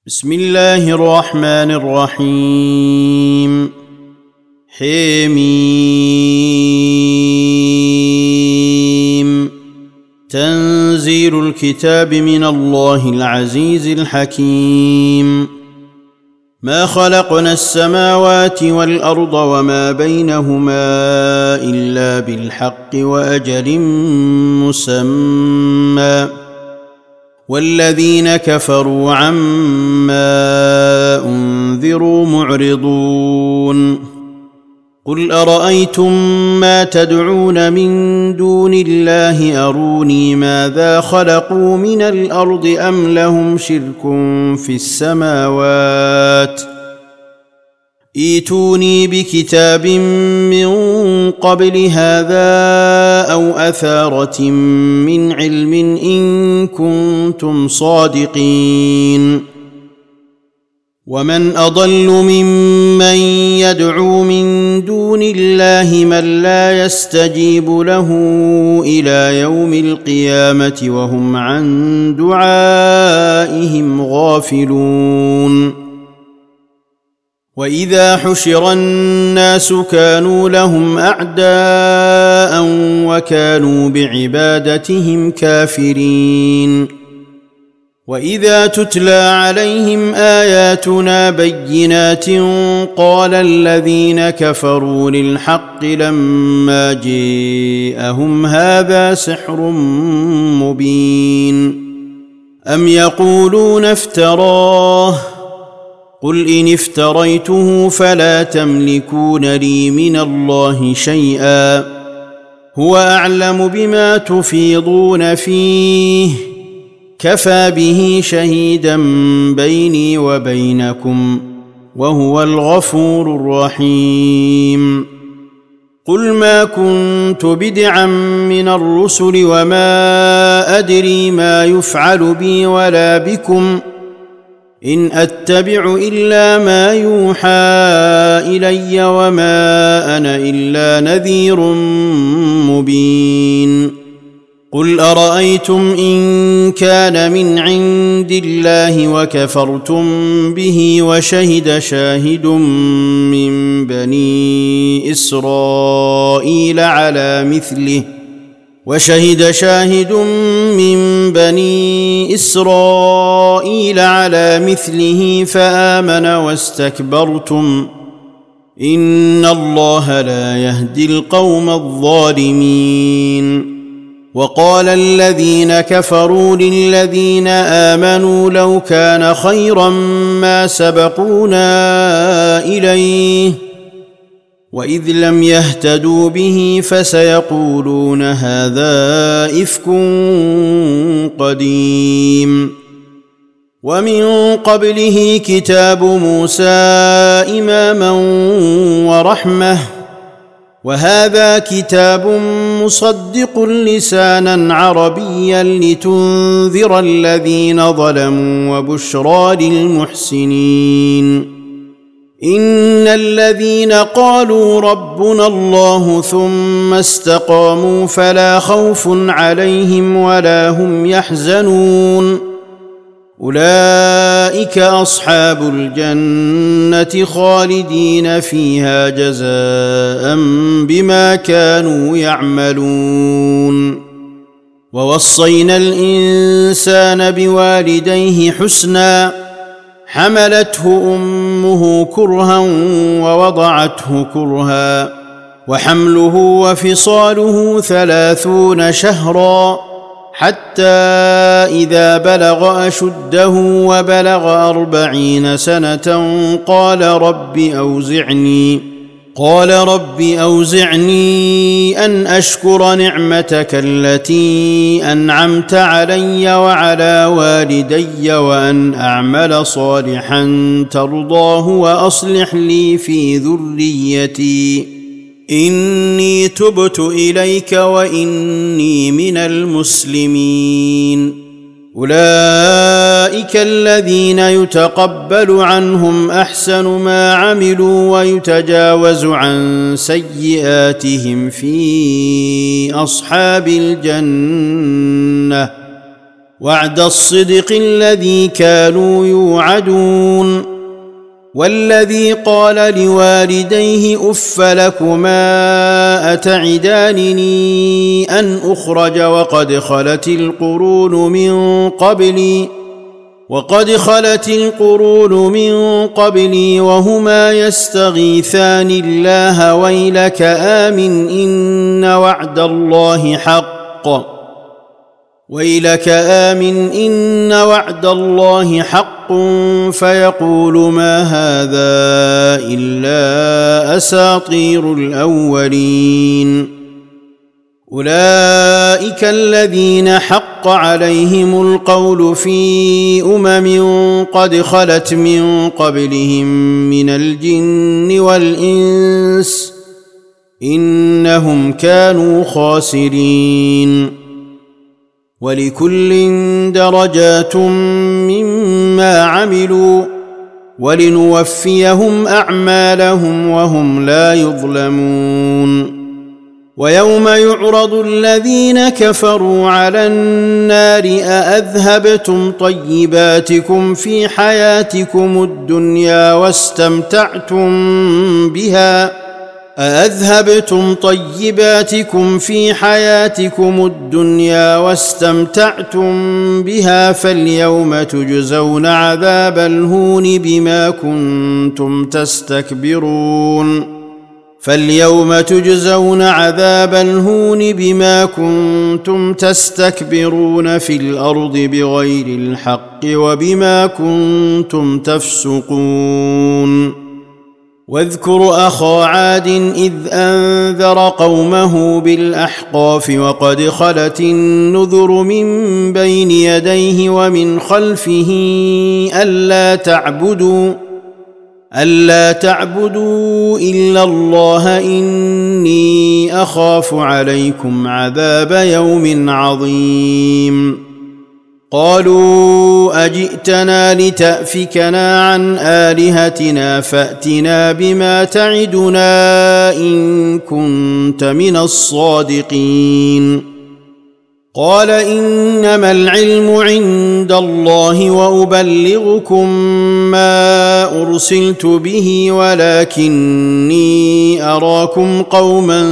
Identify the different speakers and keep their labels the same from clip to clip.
Speaker 1: بسم الله الرحمن الرحيم. حميم. تنزيل الكتاب من الله العزيز الحكيم. ما خلقنا السماوات والأرض وما بينهما إلا بالحق وأجل مسمى، والذين كفروا عما أنذروا معرضون. قل أرأيتم ما تدعون من دون الله أروني ماذا خلقوا من الأرض أم لهم شرك في السماوات، ائتوني بكتاب من قبل هذا أو أثارة من علم إن كنتم صادقين. ومن أضل ممن يدعو من دون الله من لا يستجيب له إلى يوم القيامة وهم عن دعائهم غافلون. وإذا حشر الناس كانوا لهم أعداء وكانوا بعبادتهم كافرين. وإذا تتلى عليهم آياتنا بينات قال الذين كفروا للحق لما جاءهم هذا سحر مبين. أم يقولون افتراه، قل إن افتريته فلا تملكون لي من الله شيئا، هو أعلم بما تفيضون فيه، كفى به شهيدا بيني وبينكم وهو الغفور الرحيم. قل ما كنت بدعا من الرسل وما أدري ما يفعل بي ولا بكم، إن أتبع إلا ما يوحى إلي وما أنا إلا نذير مبين. قل أرأيتم إن كان من عند الله وكفرتم به وشهد شاهد من بني إسرائيل على مثله فآمن واستكبرتم، إن الله لا يهدي القوم الظالمين. وقال الذين كفروا للذين آمنوا لو كان خيرا ما سبقونا إليه، وإذ لم يهتدوا به فسيقولون هذا إفك قديم. ومن قبله كتاب موسى إماما ورحمة، وهذا كتاب مصدق لسانا عربيا لتنذر الذين ظلموا وبشرى للمحسنين. إن الذين قالوا ربنا الله ثم استقاموا فلا خوف عليهم ولا هم يحزنون، أولئك أصحاب الجنة خالدين فيها جزاء بما كانوا يعملون. ووصينا الإنسان بوالديه حسنا، حملته أمه كرها ووضعته كرها، وحمله وفصاله 30 شهرا، حتى إذا بلغ أشده وبلغ 40 سنة قال رب أوزعني أن أشكر نعمتك التي أنعمت علي وعلى والدي وأن أعمل صالحا ترضاه وأصلح لي في ذريتي، إني تبت إليك وإني من المسلمين. أولئك الذين يتقبل عنهم أحسن ما عملوا ويتجاوز عن سيئاتهم في أصحاب الجنة، وعد الصدق الذي كانوا يوعدون. والذي قال لوالديه اف لكما اتعدانني ان اخرج وقد خلت القرون من قبلي وهما يستغيثان الله ويلك آمن إن وعد الله حق فيقول ما هذا إلا أساطير الأولين. أولئك الذين حق عليهم القول في قد خلت من قبلهم من الجن والإنس إنهم كانوا خاسرين. ولكل درجات مما عملوا ولنوفيهم أعمالهم وهم لا يظلمون. ويوم يعرض الذين كفروا على النار أأذهبتم طيباتكم في حياتكم الدنيا واستمتعتم بها فاليوم تجزون عذاب الهون بما كنتم تستكبرون في الأرض بغير الحق وبما كنتم تفسقون. واذكر أخا عاد إذ أنذر قومه بالأحقاف وقد خلت النذر من بين يديه ومن خلفه ألا تعبدوا إلا الله إني أخاف عليكم عذاب يوم عظيم. قالوا أجئتنا لتأفكنا عن آلهتنا فأتنا بما تعدنا إن كنت من الصادقين. قال إنما العلم عند الله وأبلغكم ما أرسلت به ولكني أراكم قوما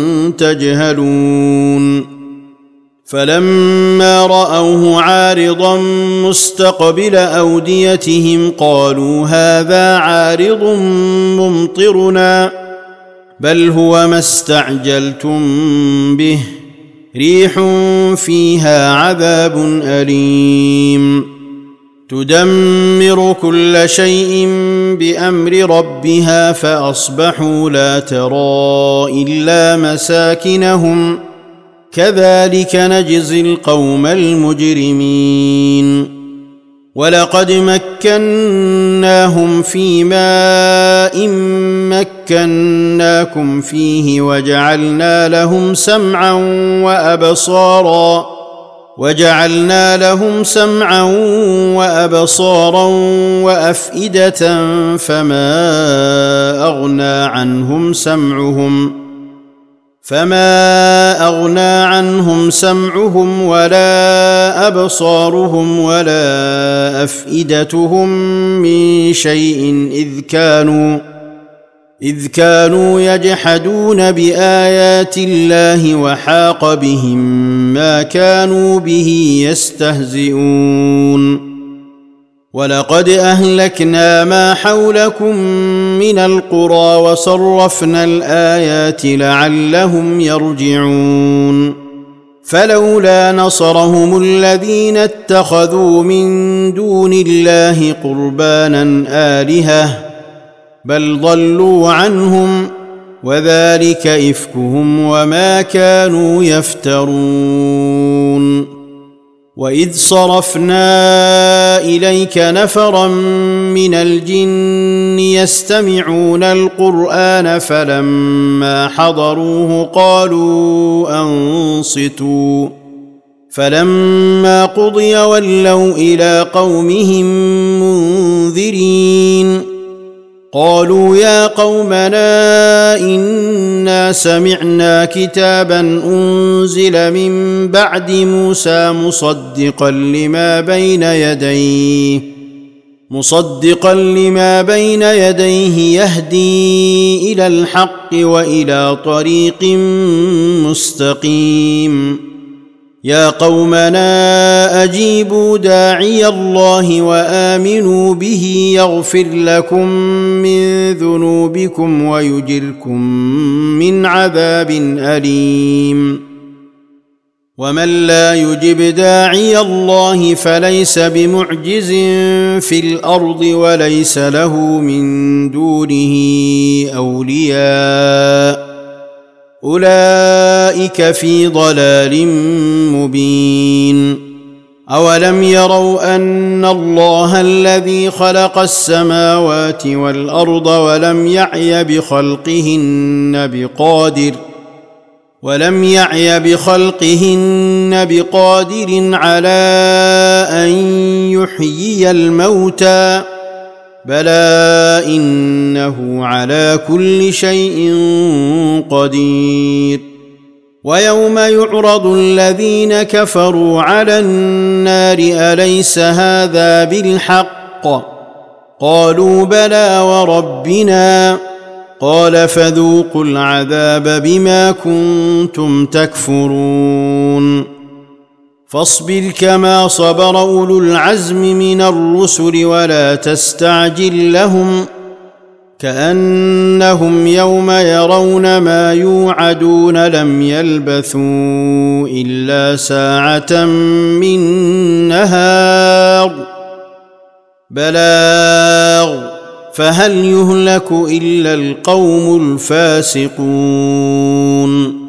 Speaker 1: تجهلون. فلما رأوه عارضا مستقبل أوديتهم قالوا هذا عارض ممطرنا بل هو ما استعجلتم به ريح فيها عذاب أليم تدمر كل شيء بأمر ربها فأصبحوا لا ترى إلا مساكنهم كذلك نجزي القوم المجرمين. ولقد مكناهم في ماء مكناكم فيه وجعلنا لهم سمعا وأبصارا وأفئدة فما أغنى عنهم سمعهم ولا أبصارهم ولا أفئدتهم من شيء إذ كانوا يجحدون بآيات الله وحاق بهم ما كانوا به يستهزئون. ولقد أهلكنا ما حولكم من القرى وصرفنا الآيات لعلهم يرجعون. فلولا نصرهم الذين اتخذوا من دون الله قربانا آلهة بل ضلوا عنهم وذلك إفكهم وما كانوا يفترون. وإذ صرفنا إليك نفرا من الجن يستمعون القرآن فلما حضروه قالوا أنصتوا فلما قضي ولوا إلى قومهم منذرين. قالوا يا قومنا إنا سمعنا كتابا أنزل من بعد موسى مصدقا لما بين يديه يهدي إلى الحق وإلى طريق مستقيم. يا قومنا أجيبوا داعي الله وآمنوا به يغفر لكم من ذنوبكم ويجركم من عذاب أليم. ومن لا يجب داعي الله فليس بمعجز في الأرض وليس له من دونه أولياء أولئك في ضلال مبين. أولم يروا أن الله الذي خلق السماوات والأرض ولم يعي بخلقهن بقادر على أن يحيي الموتى بلى إنه على كل شيء قدير. ويوم يعرض الذين كفروا على النار أليس هذا بالحق قالوا بلى وربنا قال فذوقوا العذاب بما كنتم تكفرون. فاصبر كما صبر أولو العزم من الرسل ولا تستعجل لهم كأنهم يوم يرون ما يوعدون لم يلبثوا إلا ساعة من نهار بلاغ فهل يهلك إلا القوم الفاسقون.